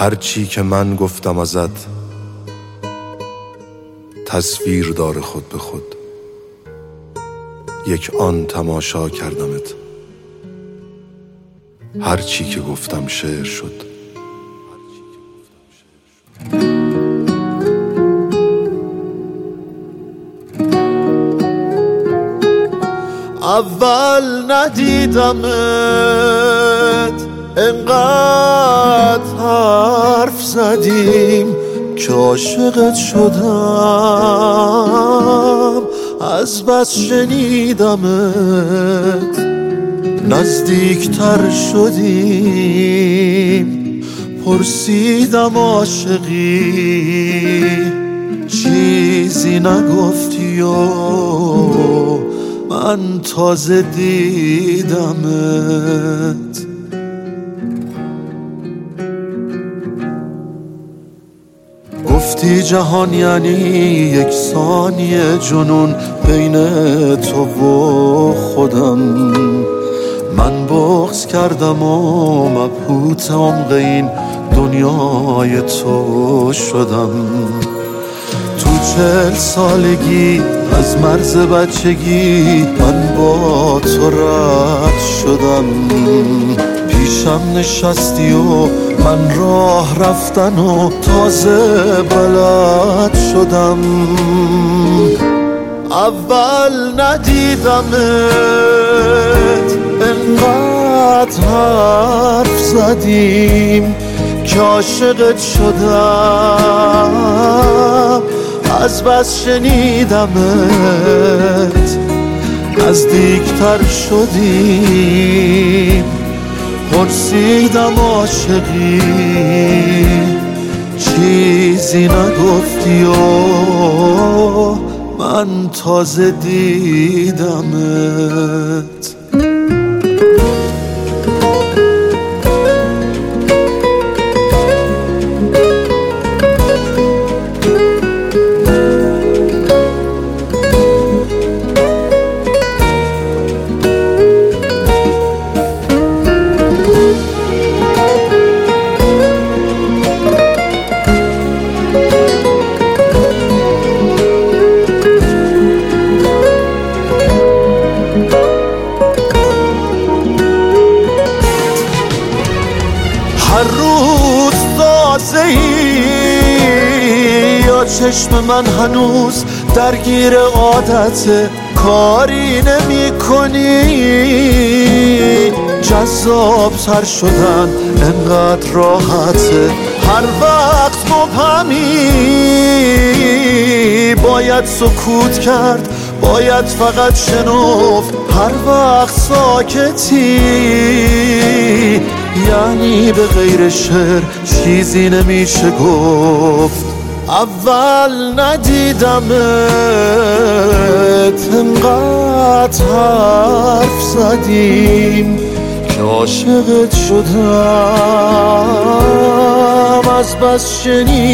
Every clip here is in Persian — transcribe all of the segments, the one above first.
هرچی که من گفتم ازت تصویر داره خود به خود، یک آن تماشا کردمت. هرچی که گفتم شعر شد. اول ندیدمت انقدر حرف زدیم که عاشقت شدم، از بس شنیدمت نزدیکتر شدیم. پرسیدم عاشقی چیزی نگفتی و من تازه دیدمت. گفتی جهان یعنی یک ثانیه جنون بین تو و خودم. من بغض کردم و مبهوت عمق این دنیای تو شدم. تو 40 سالگی از مرز بچگی من با تو رد شدم. پیشم نشستی و من راه رفتن و تازه بلد شدم. اول ندیدمت انقدر حرف زدیم که عاشقت شدم، از بس شنیدمت نزدیکتر شدیم. پرسیدم عاشقی چیزی نگفتی و من تازه دیدمت. هر روز تازه‌ای یا چشم من هنوز درگیر عادت کاری نمی کنی. جذاب تر شدن انقدر راحته، هر وقت مبهمی. باید سکوت کرد، باید فقط شنفت هر وقت ساکتی. یعنی به غیر شعر چیزی نمیشه گفت. اول ندیدمت انقدر حرف زدیم که عاشقت شدم، از بس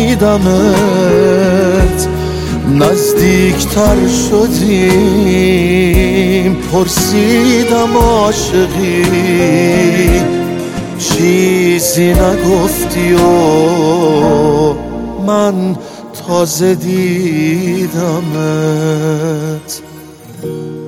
شنیدمت نزدیکتر شدیم. پرسیدم عاشقی چیزی نگفتی و من تازه دیدمت.